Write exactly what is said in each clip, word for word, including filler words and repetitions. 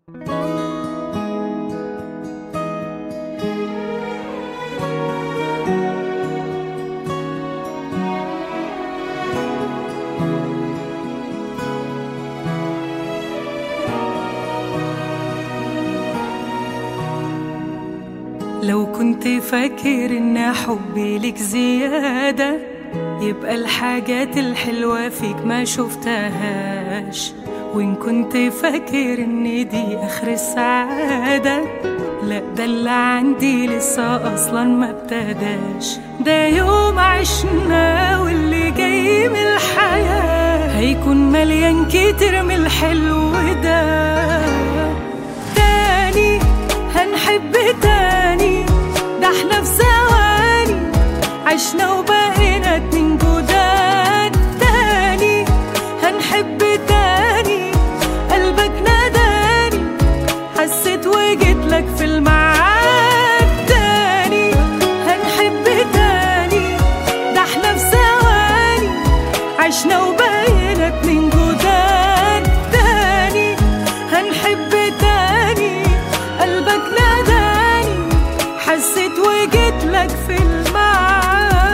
لو كنت فاكر ان حبي لك زيادة يبقى الحاجات الحلوة فيك ما شفتهاش، وإن كنت فاكر ان دي آخر السعادة لا، ده اللي عندي لسه أصلا ما ابتداش. ده يوم عشنا واللي جاي من الحياة هيكون مليان كتير من الحلو ده. تاني هنحب تاني، ده احنا في ثواني عشنا وبقينا اتنين جداد. تاني هنحب تاني، قلبك ناداني حسيت وجيتلك في الميعاد. تاني هنحب تاني، ده احنا في ثواني عشنا وبقينا اتنين جداد. تاني هنحب تاني، قلبك ناداني حسيت وجيتلك في الميعاد.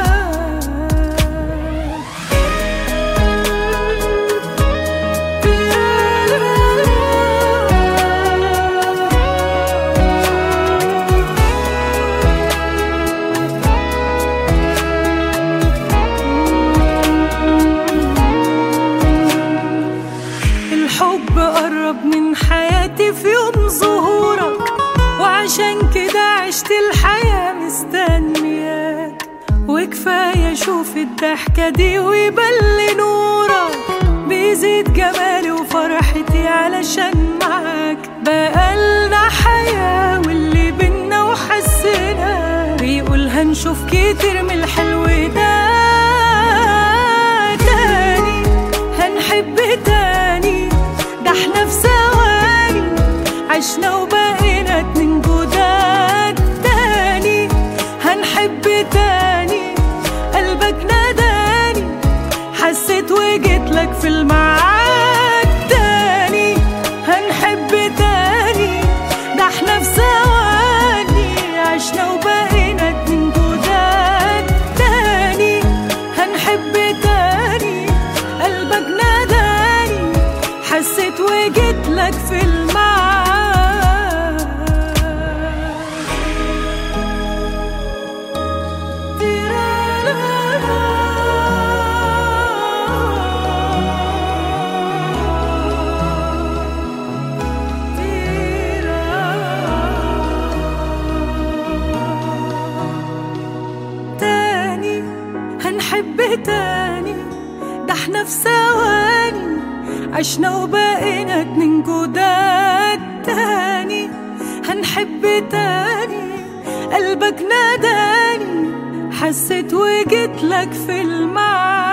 الحب قرب من حياتي في يوم ظهورك، وعشان كده عشت الحياة مستنياك. وكفاية اشوف الضحكة دي ويبل نورك، بيزيد جمالي وفرحتي علشان معاك. بقالنا حياة واللي بينا وحسنا بيقول هنشوف كتير من الحلو ده. تاني هنحب تاني، ده احنا في ثواني عشنا وبقينا اتنين جداد. تاني هنحب تاني، قلبك ناداني حسيت وجيتلك في الميعاد. تاني هنحب تاني، ده احنا في ثواني عشنا وبقينا اتنين جداد. تاني هنحب تاني، قلبك ناداني حسيت وجيتلك في الميعاد. تاني هنحب تاني، ده احنا في ثواني عشنا وبقينا اتنين جداد. تاني هنحب تاني، قلبك ناداني حسيت وجيتلك في الميعاد.